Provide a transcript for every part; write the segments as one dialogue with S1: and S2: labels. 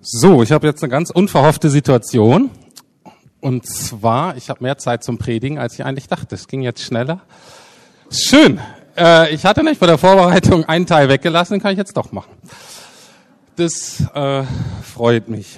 S1: So, ich habe jetzt eine ganz unverhoffte Situation. Und zwar, ich habe mehr Zeit zum Predigen, als ich eigentlich dachte. Es ging jetzt schneller. Schön. Ich hatte nicht bei der Vorbereitung einen Teil weggelassen, den kann ich jetzt doch machen. Das freut mich.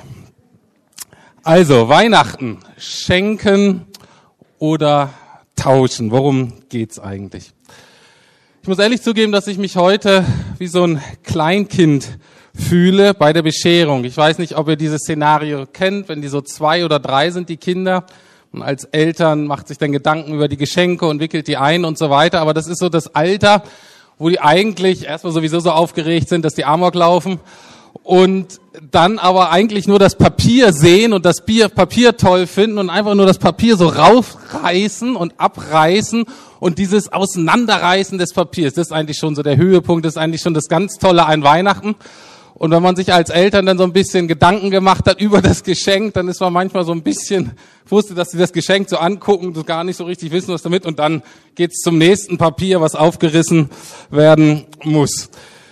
S1: Also, Weihnachten. Schenken oder tauschen. Worum geht's eigentlich? Ich muss ehrlich zugeben, dass ich mich heute wie so ein Kleinkind fühle bei der Bescherung. Ich weiß nicht, ob ihr dieses Szenario kennt, wenn die so 2 oder 3 sind, die Kinder. Und als Eltern macht sich dann Gedanken über die Geschenke und wickelt die ein und so weiter. Aber das ist so das Alter, wo die eigentlich erstmal sowieso so aufgeregt sind, dass die Amok laufen. Und dann aber eigentlich nur das Papier sehen und das Papier toll finden und einfach nur das Papier so raufreißen und abreißen und dieses Auseinanderreißen des Papiers. Das ist eigentlich schon so der Höhepunkt, das ist eigentlich schon das ganz Tolle an Weihnachten. Und wenn man sich als Eltern dann so ein bisschen Gedanken gemacht hat über das Geschenk, dann ist man manchmal so ein bisschen, wusste, dass sie das Geschenk so angucken und gar nicht so richtig wissen, was damit. Und dann geht's zum nächsten Papier, was aufgerissen werden muss.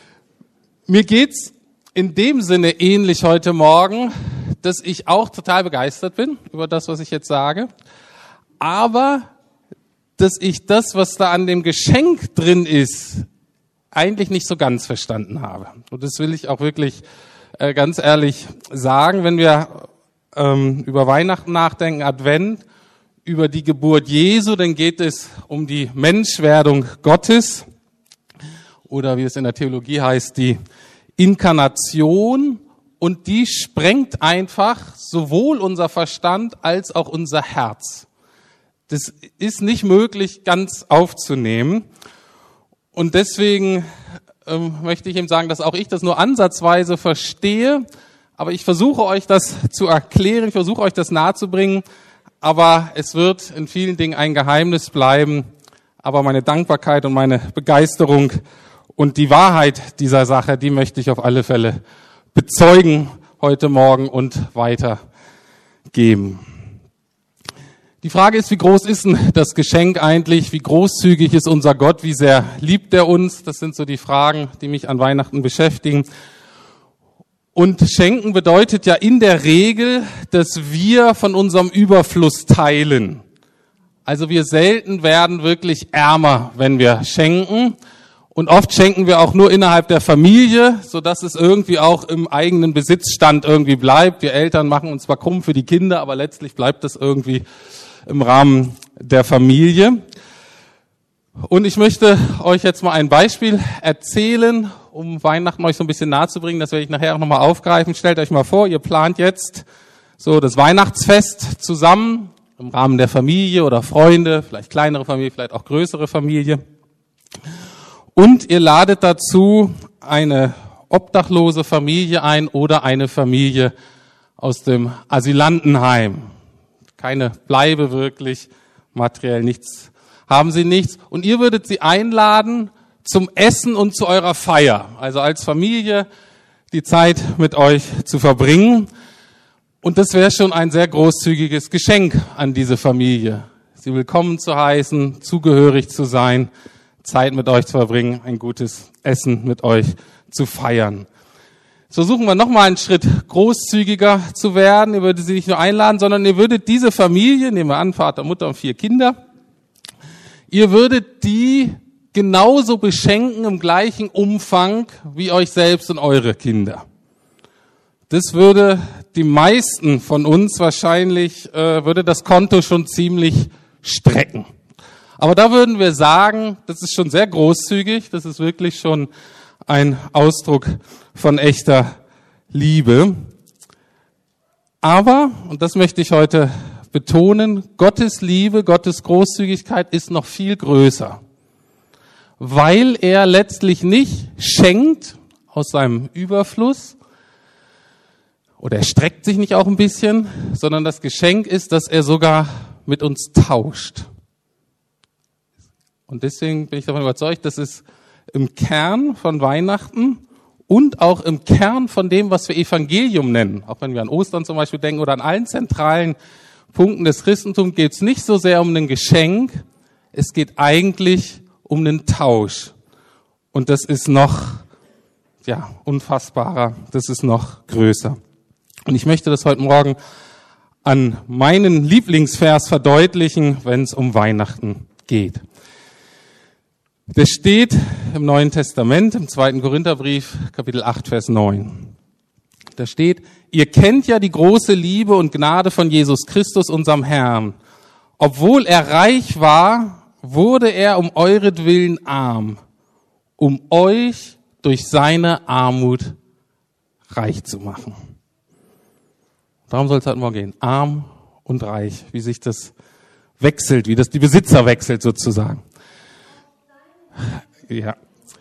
S1: Mir geht's in dem Sinne ähnlich heute Morgen, dass ich auch total begeistert bin über das, was ich jetzt sage. Aber dass ich das, was da an dem Geschenk drin ist, eigentlich nicht so ganz verstanden habe. Und das will ich auch wirklich ganz ehrlich sagen, wenn wir über Weihnachten nachdenken, Advent, über die Geburt Jesu, dann geht es um die Menschwerdung Gottes oder wie es in der Theologie heißt, die Inkarnation, und die sprengt einfach sowohl unser Verstand als auch unser Herz. Das ist nicht möglich ganz aufzunehmen. Und deswegen möchte ich eben sagen, dass auch ich das nur ansatzweise verstehe. Aber ich versuche euch das zu erklären, ich versuche euch das nahezubringen. Aber es wird in vielen Dingen ein Geheimnis bleiben. Aber meine Dankbarkeit und meine Begeisterung und die Wahrheit dieser Sache, die möchte ich auf alle Fälle bezeugen heute Morgen und weitergeben. Die Frage ist, wie groß ist denn das Geschenk eigentlich? Wie großzügig ist unser Gott? Wie sehr liebt er uns? Das sind so die Fragen, die mich an Weihnachten beschäftigen. Und schenken bedeutet ja in der Regel, dass wir von unserem Überfluss teilen. Also wir selten werden wirklich ärmer, wenn wir schenken. Und oft schenken wir auch nur innerhalb der Familie, sodass es irgendwie auch im eigenen Besitzstand irgendwie bleibt. Wir Eltern machen uns zwar krumm für die Kinder, aber letztlich bleibt das irgendwie im Rahmen der Familie. Und ich möchte euch jetzt mal ein Beispiel erzählen, um Weihnachten euch so ein bisschen nahezubringen. Das werde ich nachher auch nochmal aufgreifen. Stellt euch mal vor, ihr plant jetzt so das Weihnachtsfest zusammen im Rahmen der Familie oder Freunde, vielleicht kleinere Familie, vielleicht auch größere Familie. Und ihr ladet dazu eine obdachlose Familie ein oder eine Familie aus dem Asylantenheim. Keine Bleibe wirklich, materiell nichts, haben sie nichts. Und ihr würdet sie einladen zum Essen und zu eurer Feier. Also als Familie die Zeit mit euch zu verbringen. Und das wäre schon ein sehr großzügiges Geschenk an diese Familie. Sie willkommen zu heißen, zugehörig zu sein, Zeit mit euch zu verbringen, ein gutes Essen mit euch zu feiern. Jetzt versuchen wir nochmal einen Schritt großzügiger zu werden. Ihr würdet sie nicht nur einladen, sondern ihr würdet diese Familie, nehmen wir an, Vater, Mutter und 4 Kinder, ihr würdet die genauso beschenken im gleichen Umfang wie euch selbst und eure Kinder. Das würde die meisten von uns wahrscheinlich, würde das Konto schon ziemlich strecken. Aber da würden wir sagen, das ist schon sehr großzügig, das ist wirklich schon ein Ausdruck von echter Liebe. Aber, und das möchte ich heute betonen, Gottes Liebe, Gottes Großzügigkeit ist noch viel größer, weil er letztlich nicht schenkt aus seinem Überfluss oder er streckt sich nicht auch ein bisschen, sondern das Geschenk ist, dass er sogar mit uns tauscht. Und deswegen bin ich davon überzeugt, dass es im Kern von Weihnachten und auch im Kern von dem, was wir Evangelium nennen, auch wenn wir an Ostern zum Beispiel denken oder an allen zentralen Punkten des Christentums, geht es nicht so sehr um ein Geschenk, es geht eigentlich um einen Tausch. Und das ist noch unfassbarer, das ist noch größer. Und ich möchte das heute Morgen an meinen Lieblingsvers verdeutlichen, wenn es um Weihnachten geht. Das steht im Neuen Testament, im 2. Korintherbrief, Kapitel 8, Vers 9. Da steht: Ihr kennt ja die große Liebe und Gnade von Jesus Christus, unserem Herrn. Obwohl er reich war, wurde er um euretwillen arm, um euch durch seine Armut reich zu machen. Darum soll es heute Morgen gehen. Arm und reich, wie sich das wechselt, wie das die Besitzer wechselt sozusagen. Ja.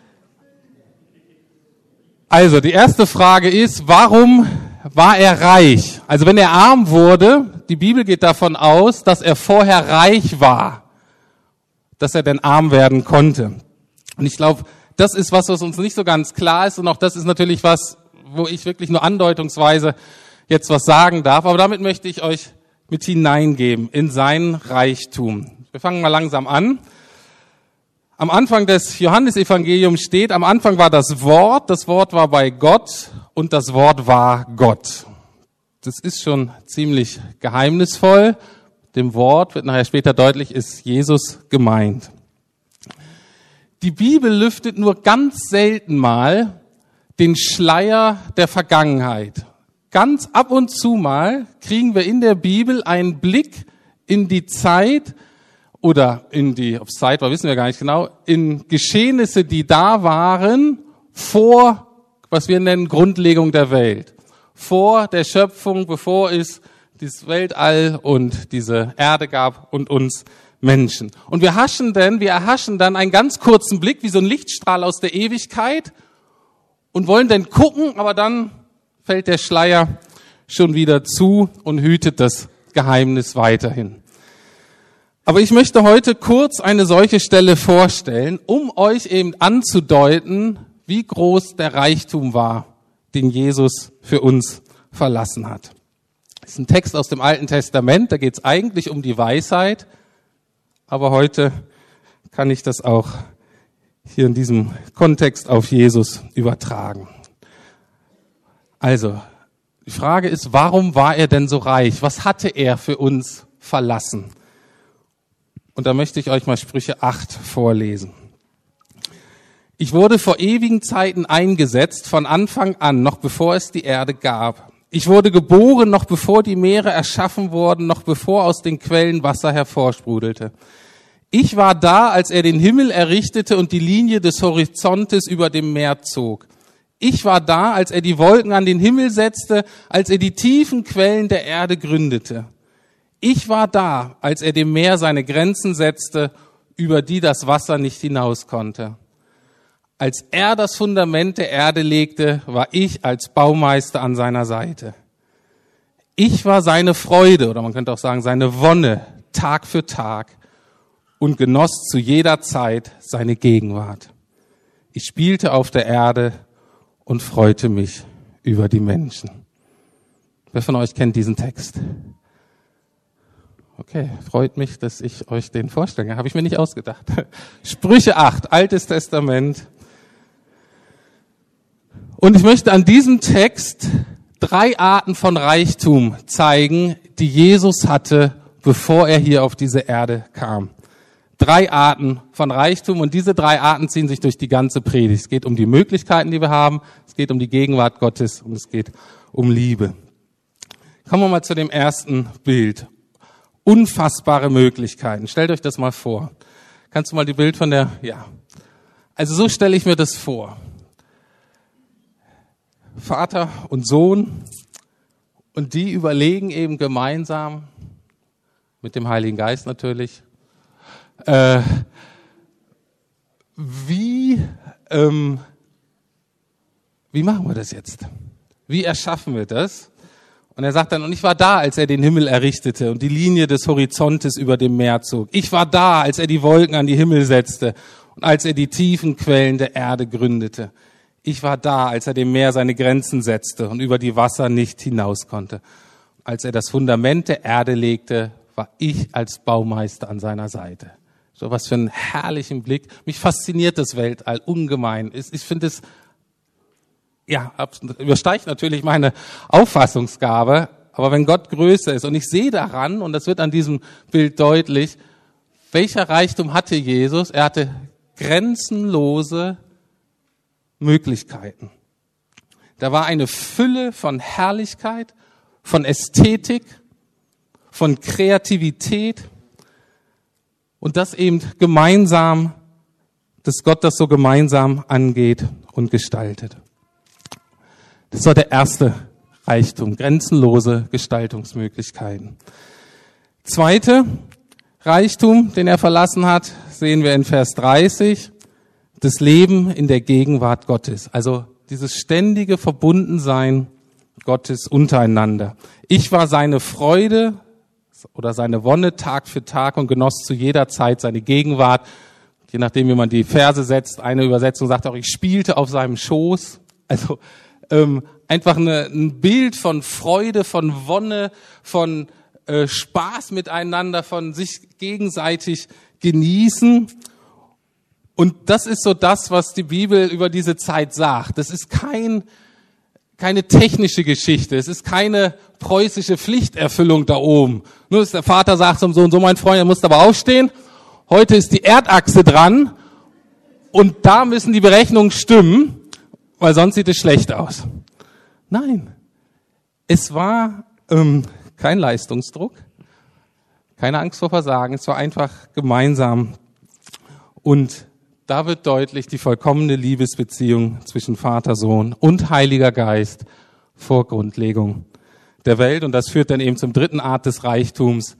S1: Also die erste Frage ist, warum war er reich? Also wenn er arm wurde, die Bibel geht davon aus, dass er vorher reich war, dass er denn arm werden konnte. Und ich glaube, das ist was uns nicht so ganz klar ist und auch das ist natürlich was, wo ich wirklich nur andeutungsweise jetzt was sagen darf, aber damit möchte ich euch mit hineingeben in seinen Reichtum. Wir fangen mal langsam an. Am Anfang des Johannesevangeliums steht, am Anfang war das Wort war bei Gott und das Wort war Gott. Das ist schon ziemlich geheimnisvoll. Dem Wort, wird nachher später deutlich, ist Jesus gemeint. Die Bibel lüftet nur ganz selten mal den Schleier der Vergangenheit. Ganz ab und zu mal kriegen wir in der Bibel einen Blick in die Zeit oder ob es Zeit war, wissen wir gar nicht genau, in Geschehnisse, die da waren vor, was wir nennen, Grundlegung der Welt. Vor der Schöpfung, bevor es dieses Weltall und diese Erde gab und uns Menschen. Und wir erhaschen dann einen ganz kurzen Blick, wie so ein Lichtstrahl aus der Ewigkeit und wollen dann gucken, aber dann fällt der Schleier schon wieder zu und hütet das Geheimnis weiterhin. Aber ich möchte heute kurz eine solche Stelle vorstellen, um euch eben anzudeuten, wie groß der Reichtum war, den Jesus für uns verlassen hat. Das ist ein Text aus dem Alten Testament, da geht es eigentlich um die Weisheit, aber heute kann ich das auch hier in diesem Kontext auf Jesus übertragen. Also, die Frage ist, warum war er denn so reich? Was hatte er für uns verlassen? Und da möchte ich euch mal Sprüche 8 vorlesen. Ich wurde vor ewigen Zeiten eingesetzt, von Anfang an, noch bevor es die Erde gab. Ich wurde geboren, noch bevor die Meere erschaffen wurden, noch bevor aus den Quellen Wasser hervorsprudelte. Ich war da, als er den Himmel errichtete und die Linie des Horizontes über dem Meer zog. Ich war da, als er die Wolken an den Himmel setzte, als er die tiefen Quellen der Erde gründete. Ich war da, als er dem Meer seine Grenzen setzte, über die das Wasser nicht hinaus konnte. Als er das Fundament der Erde legte, war ich als Baumeister an seiner Seite. Ich war seine Freude, oder man könnte auch sagen, seine Wonne, Tag für Tag, und genoss zu jeder Zeit seine Gegenwart. Ich spielte auf der Erde und freute mich über die Menschen. Wer von euch kennt diesen Text? Okay, freut mich, dass ich euch den vorstelle. Habe ich mir nicht ausgedacht. Sprüche 8, Altes Testament. Und ich möchte an diesem Text 3 Arten von Reichtum zeigen, die Jesus hatte, bevor er hier auf diese Erde kam. 3 Arten von Reichtum und diese 3 Arten ziehen sich durch die ganze Predigt. Es geht um die Möglichkeiten, die wir haben, es geht um die Gegenwart Gottes und es geht um Liebe. Kommen wir mal zu dem ersten Bild. Unfassbare Möglichkeiten. Stellt euch das mal vor. Kannst du mal die Bild von der, ja. Also so stelle ich mir das vor. Vater und Sohn und die überlegen eben gemeinsam, mit dem Heiligen Geist natürlich, wie machen wir das jetzt? Wie erschaffen wir das? Und er sagt dann, und ich war da, als er den Himmel errichtete und die Linie des Horizontes über dem Meer zog. Ich war da, als er die Wolken an die Himmel setzte und als er die tiefen Quellen der Erde gründete. Ich war da, als er dem Meer seine Grenzen setzte und über die Wasser nicht hinaus konnte. Als er das Fundament der Erde legte, war ich als Baumeister an seiner Seite. So was für einen herrlichen Blick. Mich fasziniert das Weltall ungemein. Ich finde es übersteigt natürlich meine Auffassungsgabe. Aber wenn Gott größer ist und ich sehe daran, und das wird an diesem Bild deutlich, welcher Reichtum hatte Jesus? Er hatte grenzenlose Möglichkeiten. Da war eine Fülle von Herrlichkeit, von Ästhetik, von Kreativität und das eben gemeinsam, dass Gott das so gemeinsam angeht und gestaltet. Das war der erste Reichtum, grenzenlose Gestaltungsmöglichkeiten. Zweite Reichtum, den er verlassen hat, sehen wir in Vers 30, das Leben in der Gegenwart Gottes. Also dieses ständige Verbundensein Gottes untereinander. Ich war seine Freude oder seine Wonne Tag für Tag und genoss zu jeder Zeit seine Gegenwart. Je nachdem, wie man die Verse setzt. Eine Übersetzung sagt auch, ich spielte auf seinem Schoß. Also einfach ein Bild von Freude, von Wonne, von Spaß miteinander, von sich gegenseitig genießen. Und das ist so das, was die Bibel über diese Zeit sagt. Das ist keine technische Geschichte. Es ist keine preußische Pflichterfüllung da oben. Nur dass der Vater sagt zum Sohn, so mein Freund, er muss aber aufstehen. Heute ist die Erdachse dran und da müssen die Berechnungen stimmen, weil sonst sieht es schlecht aus. Nein, es war kein Leistungsdruck, keine Angst vor Versagen, es war einfach gemeinsam. Und da wird deutlich die vollkommene Liebesbeziehung zwischen Vater, Sohn und Heiliger Geist vor Grundlegung der Welt. Und das führt dann eben zum dritten Art des Reichtums.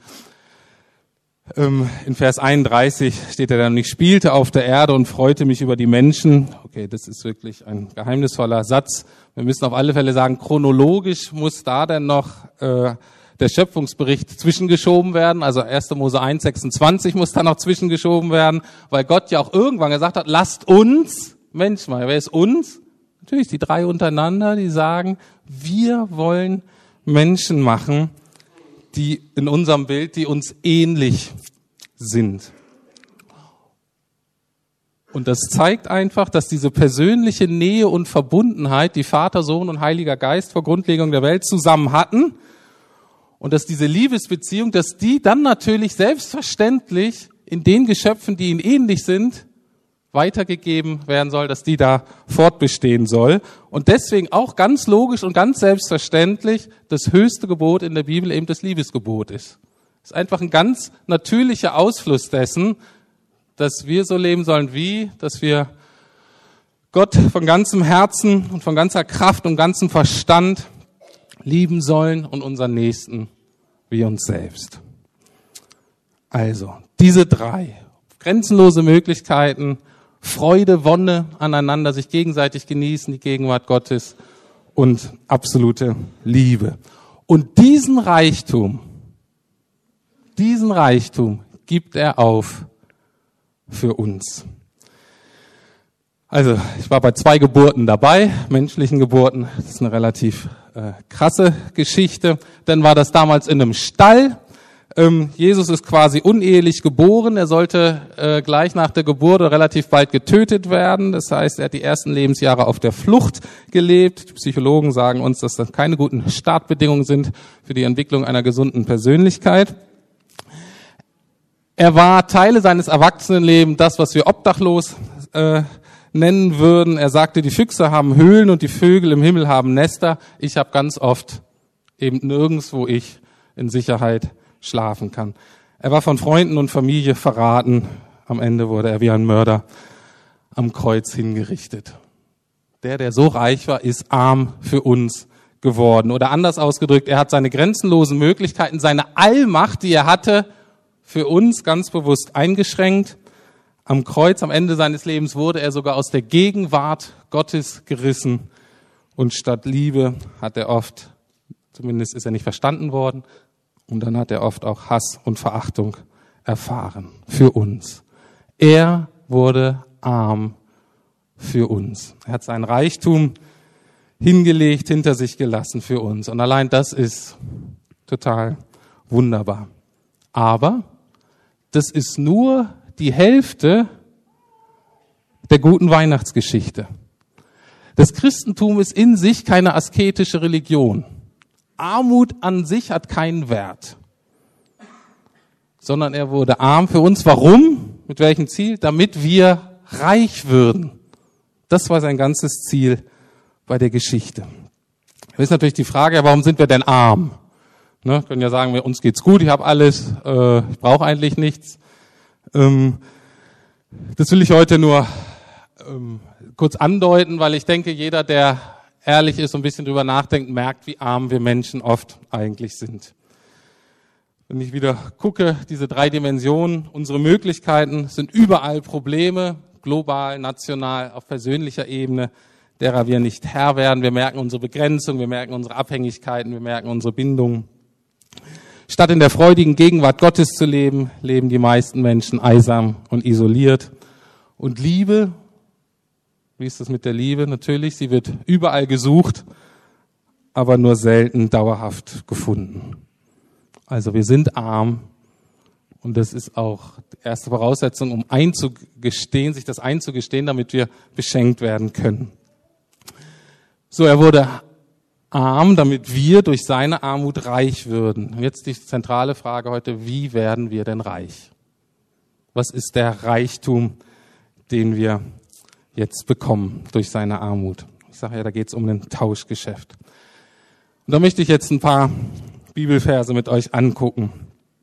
S1: In Vers 31 steht er dann, ich spielte auf der Erde und freute mich über die Menschen. Okay, das ist wirklich ein geheimnisvoller Satz. Wir müssen auf alle Fälle sagen, chronologisch muss da dann noch der Schöpfungsbericht zwischengeschoben werden. Also 1. Mose 1, 26 muss da noch zwischengeschoben werden, weil Gott ja auch irgendwann gesagt hat, lasst uns Menschen machen. Wer ist uns? Natürlich die drei untereinander, die sagen, wir wollen Menschen machen, die in unserem Bild, die uns ähnlich sind. Und das zeigt einfach, dass diese persönliche Nähe und Verbundenheit, die Vater, Sohn und Heiliger Geist vor Grundlegung der Welt zusammen hatten und dass diese Liebesbeziehung, dass die dann natürlich selbstverständlich in den Geschöpfen, die ihnen ähnlich sind, weitergegeben werden soll, dass die da fortbestehen soll. Und deswegen auch ganz logisch und ganz selbstverständlich das höchste Gebot in der Bibel eben das Liebesgebot ist. Es ist einfach ein ganz natürlicher Ausfluss dessen, dass wir so leben sollen dass wir Gott von ganzem Herzen und von ganzer Kraft und ganzem Verstand lieben sollen und unseren Nächsten wie uns selbst. Also, diese drei grenzenlose Möglichkeiten, Freude, Wonne aneinander, sich gegenseitig genießen, die Gegenwart Gottes und absolute Liebe. Und diesen Reichtum gibt er auf für uns. Also, ich war bei 2 Geburten dabei, menschlichen Geburten. Das ist eine relativ krasse Geschichte. Dann war das damals in einem Stall. Jesus ist quasi unehelich geboren. Er sollte gleich nach der Geburt relativ bald getötet werden. Das heißt, er hat die ersten Lebensjahre auf der Flucht gelebt. Die Psychologen sagen uns, dass das keine guten Startbedingungen sind für die Entwicklung einer gesunden Persönlichkeit. Er war Teile seines Erwachsenenlebens das, was wir obdachlos nennen würden. Er sagte, die Füchse haben Höhlen und die Vögel im Himmel haben Nester. Ich habe ganz oft eben nirgends, wo ich in Sicherheit schlafen kann. Er war von Freunden und Familie verraten. Am Ende wurde er wie ein Mörder am Kreuz hingerichtet. Der so reich war, ist arm für uns geworden. Oder anders ausgedrückt, er hat seine grenzenlosen Möglichkeiten, seine Allmacht, die er hatte, für uns ganz bewusst eingeschränkt. Am Kreuz, am Ende seines Lebens, wurde er sogar aus der Gegenwart Gottes gerissen. Und statt Liebe hat er oft, zumindest ist er nicht verstanden worden, und dann hat er oft auch Hass und Verachtung erfahren für uns. Er wurde arm für uns. Er hat seinen Reichtum hingelegt, hinter sich gelassen für uns. Und allein das ist total wunderbar. Aber das ist nur die Hälfte der guten Weihnachtsgeschichte. Das Christentum ist in sich keine asketische Religion. Armut an sich hat keinen Wert. Sondern er wurde arm für uns. Warum? Mit welchem Ziel? Damit wir reich würden. Das war sein ganzes Ziel bei der Geschichte. Das ist natürlich die Frage, warum sind wir denn arm? Ne, können ja sagen, uns geht's gut, ich habe alles, ich brauche eigentlich nichts. Das will ich heute nur kurz andeuten, weil ich denke, jeder, der ehrlich ist und ein bisschen drüber nachdenkt, merkt, wie arm wir Menschen oft eigentlich sind. Wenn ich wieder gucke, diese 3 Dimensionen, unsere Möglichkeiten sind überall Probleme, global, national, auf persönlicher Ebene, derer wir nicht Herr werden. Wir merken unsere Begrenzung, wir merken unsere Abhängigkeiten, wir merken unsere Bindungen. Statt in der freudigen Gegenwart Gottes zu leben, leben die meisten Menschen einsam und isoliert. Und Liebe, wie ist das mit der Liebe? Natürlich, sie wird überall gesucht, aber nur selten dauerhaft gefunden. Also wir sind arm und das ist auch die erste Voraussetzung, um einzugestehen, sich das einzugestehen, damit wir beschenkt werden können. So, er wurde arm, damit wir durch seine Armut reich würden. Und jetzt die zentrale Frage heute, wie werden wir denn reich? Was ist der Reichtum, den wir jetzt bekommen durch seine Armut? Ich sage ja, da geht es um ein Tauschgeschäft. Und da möchte ich jetzt ein paar Bibelverse mit euch angucken.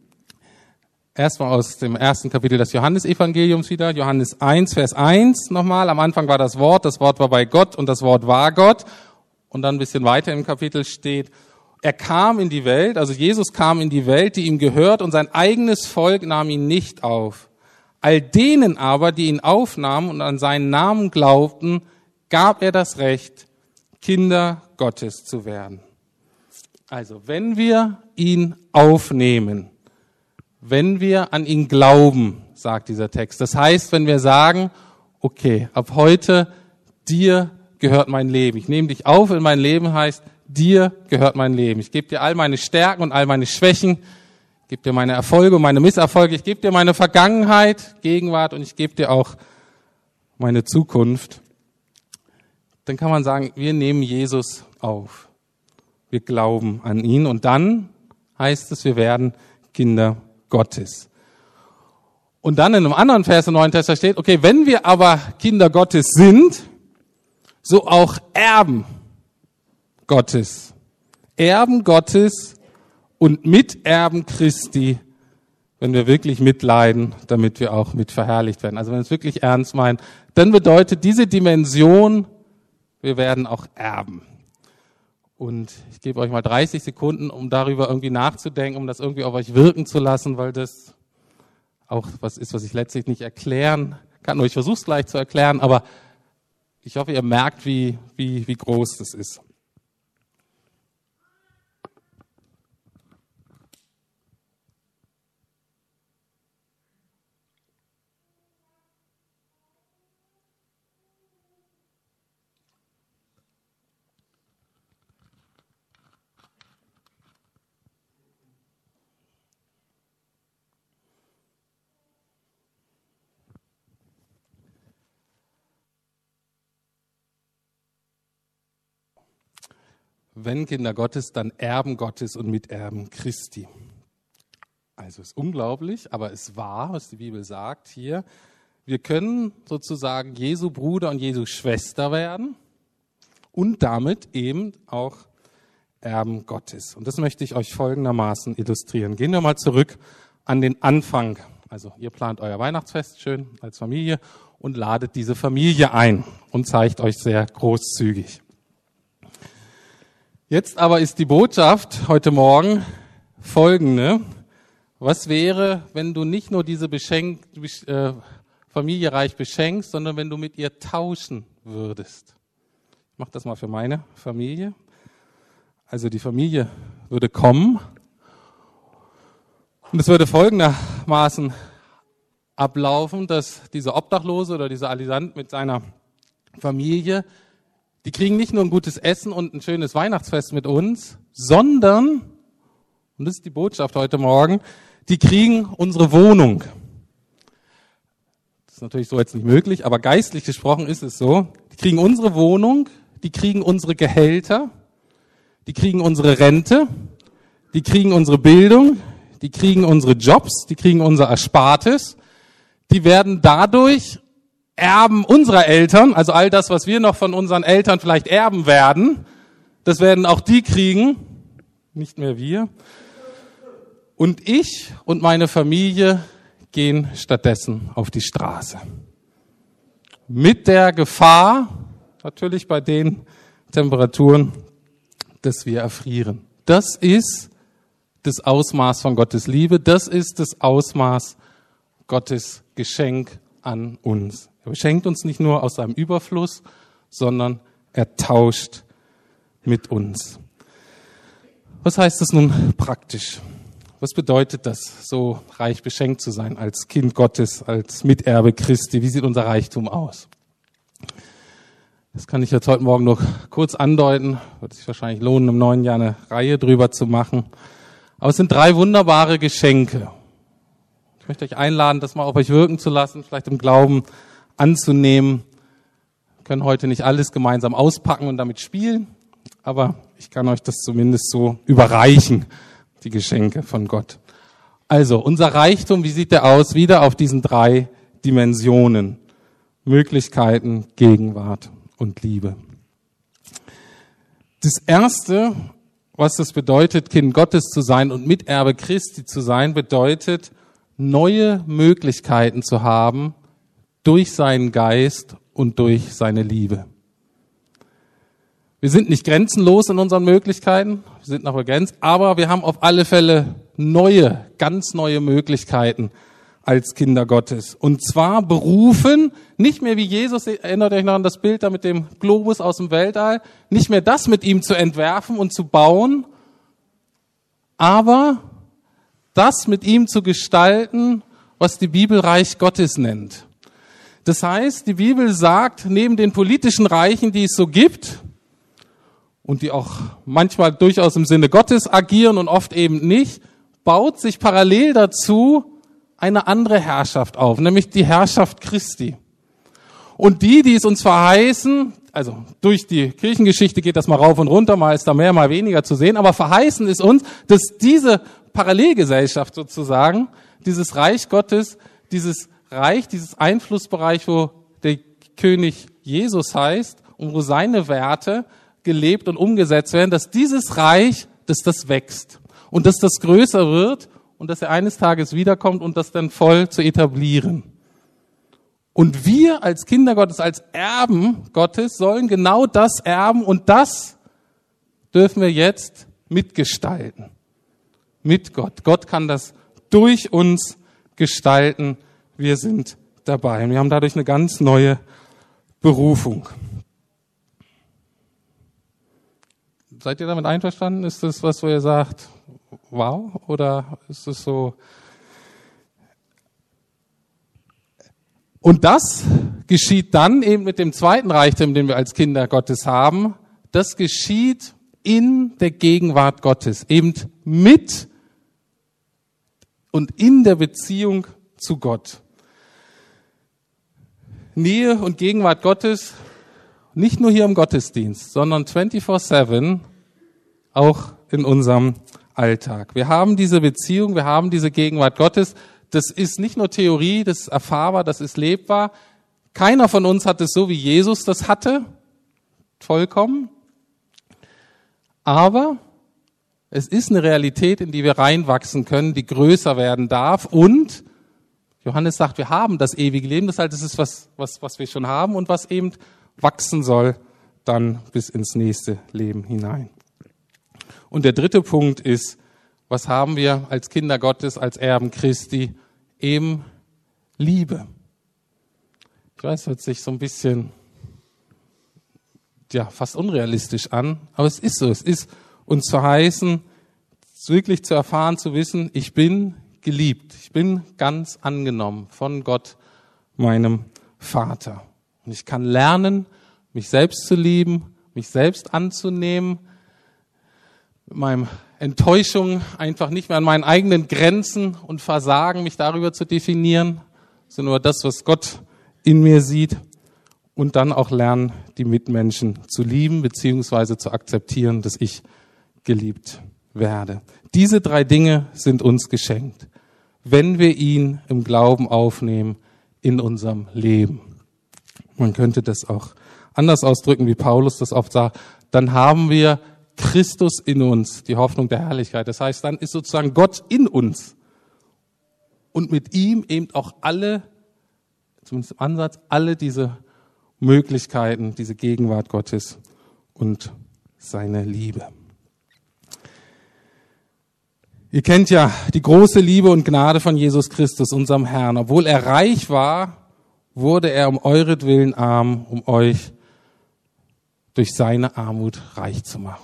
S1: Erstmal aus dem 1. Kapitel des Johannesevangeliums wieder, Johannes 1, Vers 1 nochmal. Am Anfang war das Wort war bei Gott und das Wort war Gott. Und dann ein bisschen weiter im Kapitel steht, er kam in die Welt, also Jesus kam in die Welt, die ihm gehört, und sein eigenes Volk nahm ihn nicht auf. All denen aber, die ihn aufnahmen und an seinen Namen glaubten, gab er das Recht, Kinder Gottes zu werden. Also, wenn wir ihn aufnehmen, wenn wir an ihn glauben, sagt dieser Text. Das heißt, wenn wir sagen, okay, ab heute dir gehört mein Leben. Ich nehme dich auf in mein Leben, heißt, dir gehört mein Leben. Ich gebe dir all meine Stärken und all meine Schwächen, ich gebe dir meine Erfolge und meine Misserfolge, ich gebe dir meine Vergangenheit, Gegenwart und ich gebe dir auch meine Zukunft. Dann kann man sagen, wir nehmen Jesus auf. Wir glauben an ihn und dann heißt es, wir werden Kinder Gottes. Und dann in einem anderen Vers im Neuen Testament steht, okay, wenn wir aber Kinder Gottes sind, so auch Erben Gottes. Erben Gottes und Miterben Christi, wenn wir wirklich mitleiden, damit wir auch mit verherrlicht werden. Also wenn wir es wirklich ernst meinen, dann bedeutet diese Dimension, wir werden auch erben. Und ich gebe euch mal 30 Sekunden, um darüber irgendwie nachzudenken, um das irgendwie auf euch wirken zu lassen, weil das auch was ist, was ich letztlich nicht erklären kann. Ich versuche es gleich zu erklären, aber ich hoffe, ihr merkt, wie groß das ist. Wenn Kinder Gottes, dann Erben Gottes und Miterben Christi. Also ist unglaublich, aber es ist wahr, was die Bibel sagt hier. Wir können sozusagen Jesu Bruder und Jesu Schwester werden und damit eben auch Erben Gottes. Und das möchte ich euch folgendermaßen illustrieren. Gehen wir mal zurück an den Anfang. Also ihr plant euer Weihnachtsfest schön als Familie und ladet diese Familie ein und zeigt euch sehr großzügig. Jetzt aber ist die Botschaft heute Morgen folgende. Was wäre, wenn du nicht nur diese Familie reich beschenkst, sondern wenn du mit ihr tauschen würdest? Ich mache das mal für meine Familie. Also die Familie würde kommen und es würde folgendermaßen ablaufen, dass dieser Obdachlose oder dieser Alisant mit seiner Familie, die kriegen nicht nur ein gutes Essen und ein schönes Weihnachtsfest mit uns, sondern, und das ist die Botschaft heute Morgen, die kriegen unsere Wohnung. Das ist natürlich so jetzt nicht möglich, aber geistlich gesprochen ist es so. Die kriegen unsere Wohnung, die kriegen unsere Gehälter, die kriegen unsere Rente, die kriegen unsere Bildung, die kriegen unsere Jobs, die kriegen unser Erspartes. Die werden dadurch Erben unserer Eltern, also all das, was wir noch von unseren Eltern vielleicht erben werden, das werden auch die kriegen, nicht mehr wir. Und ich und meine Familie gehen stattdessen auf die Straße. Mit der Gefahr, natürlich bei den Temperaturen, dass wir erfrieren. Das ist das Ausmaß von Gottes Liebe, das ist das Ausmaß Gottes Geschenk an uns. Er beschenkt uns nicht nur aus seinem Überfluss, sondern er tauscht mit uns. Was heißt das nun praktisch? Was bedeutet das, so reich beschenkt zu sein als Kind Gottes, als Miterbe Christi? Wie sieht unser Reichtum aus? Das kann ich jetzt heute Morgen noch kurz andeuten. Wird sich wahrscheinlich lohnen, im neuen Jahr eine Reihe drüber zu machen. Aber es sind 3 wunderbare Geschenke. Ich möchte euch einladen, das mal auf euch wirken zu lassen, vielleicht im Glauben anzunehmen. Wir können heute nicht alles gemeinsam auspacken und damit spielen, aber ich kann euch das zumindest so überreichen, die Geschenke von Gott. Also, unser Reichtum, wie sieht der aus? Wieder auf diesen 3 Dimensionen. Möglichkeiten, Gegenwart und Liebe. Das Erste, was das bedeutet, Kind Gottes zu sein und Miterbe Christi zu sein, bedeutet, neue Möglichkeiten zu haben durch seinen Geist und durch seine Liebe. Wir sind nicht grenzenlos in unseren Möglichkeiten, wir sind noch begrenzt, aber wir haben auf alle Fälle neue, ganz neue Möglichkeiten als Kinder Gottes. Und zwar berufen, nicht mehr wie Jesus, erinnert euch noch an das Bild da mit dem Globus aus dem Weltall, nicht mehr das mit ihm zu entwerfen und zu bauen, aber das mit ihm zu gestalten, was die Bibel Reich Gottes nennt. Das heißt, die Bibel sagt, neben den politischen Reichen, die es so gibt, und die auch manchmal durchaus im Sinne Gottes agieren und oft eben nicht, baut sich parallel dazu eine andere Herrschaft auf, nämlich die Herrschaft Christi. Und die es uns verheißen, also durch die Kirchengeschichte geht das mal rauf und runter, mal ist da mehr, mal weniger zu sehen, aber verheißen ist uns, dass diese Parallelgesellschaft sozusagen, dieses Reich Gottes, dieses Reich, dieses Einflussbereich, wo der König Jesus heißt und wo seine Werte gelebt und umgesetzt werden, dass dieses Reich, dass das wächst und dass das größer wird und dass er eines Tages wiederkommt und das dann voll zu etablieren. Und wir als Kinder Gottes, als Erben Gottes sollen genau das erben und das dürfen wir jetzt mitgestalten. Mit Gott. Gott kann das durch uns gestalten. Wir sind dabei. Und wir haben dadurch eine ganz neue Berufung. Seid ihr damit einverstanden? Ist das was, wo ihr sagt, wow? Oder ist es so? Und das geschieht dann eben mit dem zweiten Reichtum, den wir als Kinder Gottes haben. Das geschieht in der Gegenwart Gottes, eben mit und in der Beziehung zu Gott. Nähe und Gegenwart Gottes, nicht nur hier im Gottesdienst, sondern 24/7 auch in unserem Alltag. Wir haben diese Beziehung, wir haben diese Gegenwart Gottes. Das ist nicht nur Theorie, das ist erfahrbar, das ist lebbar. Keiner von uns hat es so, wie Jesus das hatte, vollkommen. Aber es ist eine Realität, in die wir reinwachsen können, die größer werden darf. Und Johannes sagt, wir haben das ewige Leben. Das ist was wir schon haben und was eben wachsen soll dann bis ins nächste Leben hinein. Und der dritte Punkt ist, was haben wir als Kinder Gottes, als Erben Christi? Eben Liebe. Ich weiß, hört sich so ein bisschen, fast unrealistisch an, aber es ist so. Es ist uns verheißen, wirklich zu erfahren, zu wissen, ich bin geliebt. Ich bin ganz angenommen von Gott, meinem Vater. Und ich kann lernen, mich selbst zu lieben, mich selbst anzunehmen, mit meinem Enttäuschung einfach nicht mehr an meinen eigenen Grenzen und Versagen mich darüber zu definieren, sondern nur das, was Gott in mir sieht. und dann auch lernen, die Mitmenschen zu lieben bzw. zu akzeptieren, dass ich geliebt werde. Diese 3 Dinge sind uns geschenkt, wenn wir ihn im Glauben aufnehmen in unserem Leben. Man könnte das auch anders ausdrücken, wie Paulus das oft sagt. Dann haben wir Christus in uns, die Hoffnung der Herrlichkeit. Das heißt, dann ist sozusagen Gott in uns. Und mit ihm eben auch alle, zumindest im Ansatz, alle diese Möglichkeiten, diese Gegenwart Gottes und seine Liebe. Ihr kennt ja die große Liebe und Gnade von Jesus Christus, unserem Herrn. Obwohl er reich war, wurde er um euretwillen arm, um euch durch seine Armut reich zu machen.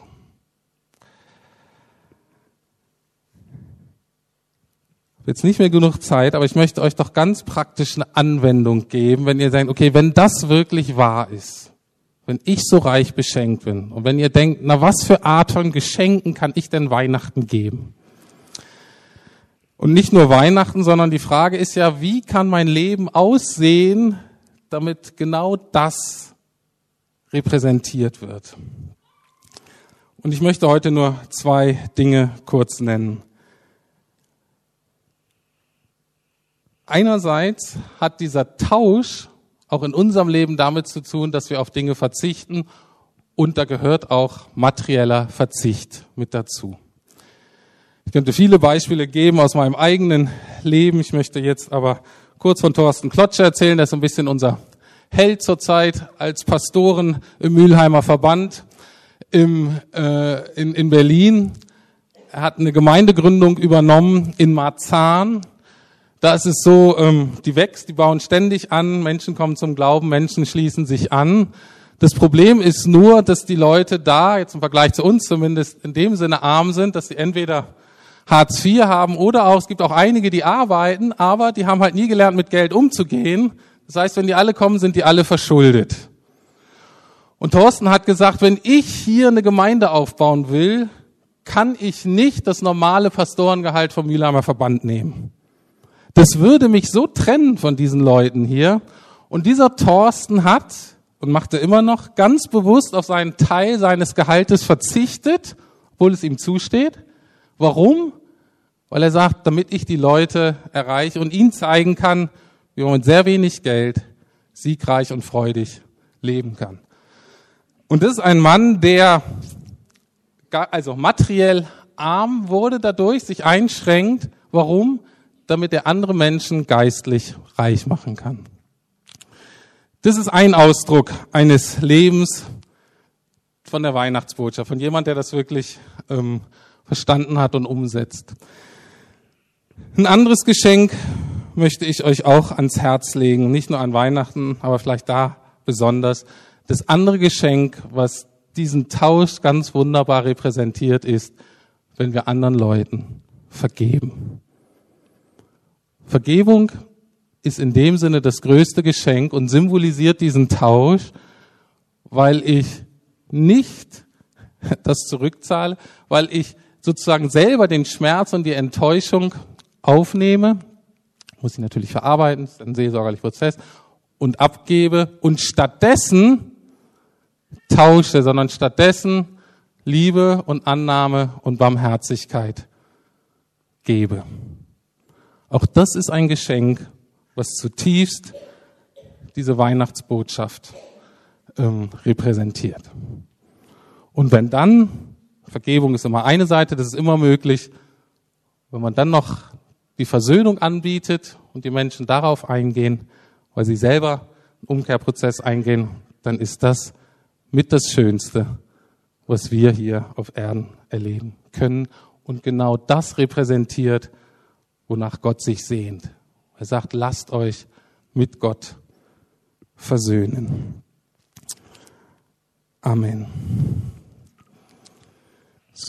S1: Jetzt nicht mehr genug Zeit, aber ich möchte euch doch ganz praktisch eine Anwendung geben, wenn ihr sagt, okay, wenn das wirklich wahr ist, wenn ich so reich beschenkt bin und wenn ihr denkt, na was für Art von Geschenken kann ich denn Weihnachten geben? Und nicht nur Weihnachten, sondern die Frage ist ja, wie kann mein Leben aussehen, damit genau das repräsentiert wird? Und ich möchte heute nur 2 Dinge kurz nennen. Einerseits hat dieser Tausch auch in unserem Leben damit zu tun, dass wir auf Dinge verzichten und da gehört auch materieller Verzicht mit dazu. Ich könnte viele Beispiele geben aus meinem eigenen Leben. Ich möchte jetzt aber kurz von Thorsten Klotscher erzählen. Der ist ein bisschen unser Held zurzeit als Pastoren im Mülheimer Verband in Berlin. Er hat eine Gemeindegründung übernommen in Marzahn. Da ist es so, die wächst, die bauen ständig an, Menschen kommen zum Glauben, Menschen schließen sich an. Das Problem ist nur, dass die Leute da, jetzt im Vergleich zu uns zumindest, in dem Sinne arm sind, dass sie entweder Hartz IV haben oder auch, es gibt auch einige, die arbeiten, aber die haben halt nie gelernt, mit Geld umzugehen. Das heißt, wenn die alle kommen, sind die alle verschuldet. Und Thorsten hat gesagt, wenn ich hier eine Gemeinde aufbauen will, kann ich nicht das normale Pastorengehalt vom Mülheimer Verband nehmen. Das würde mich so trennen von diesen Leuten hier. Und dieser Thorsten hat, und macht er immer noch, ganz bewusst auf seinen Teil seines Gehaltes verzichtet, obwohl es ihm zusteht. Warum? Weil er sagt, damit ich die Leute erreiche und ihnen zeigen kann, wie man mit sehr wenig Geld siegreich und freudig leben kann. Und das ist ein Mann, der also materiell arm wurde dadurch, sich einschränkt. Warum? Damit er andere Menschen geistlich reich machen kann. Das ist ein Ausdruck eines Lebens von der Weihnachtsbotschaft, von jemand, der das wirklich verstanden hat und umsetzt. Ein anderes Geschenk möchte ich euch auch ans Herz legen, nicht nur an Weihnachten, aber vielleicht da besonders. Das andere Geschenk, was diesen Tausch ganz wunderbar repräsentiert, ist, wenn wir anderen Leuten vergeben. Vergebung ist in dem Sinne das größte Geschenk und symbolisiert diesen Tausch, weil ich nicht das zurückzahle, weil ich sozusagen selber den Schmerz und die Enttäuschung aufnehme, muss ich natürlich verarbeiten, das ist ein seelsorgerlicher Prozess, und abgebe und stattdessen tausche, sondern stattdessen Liebe und Annahme und Barmherzigkeit gebe. Auch das ist ein Geschenk, was zutiefst diese Weihnachtsbotschaft repräsentiert. Und wenn dann, Vergebung ist immer eine Seite, das ist immer möglich, wenn man dann noch die Versöhnung anbietet und die Menschen darauf eingehen, weil sie selber einen Umkehrprozess eingehen, dann ist das mit das Schönste, was wir hier auf Erden erleben können. Und genau das repräsentiert, wonach Gott sich sehnt. Er sagt, lasst euch mit Gott versöhnen. Amen.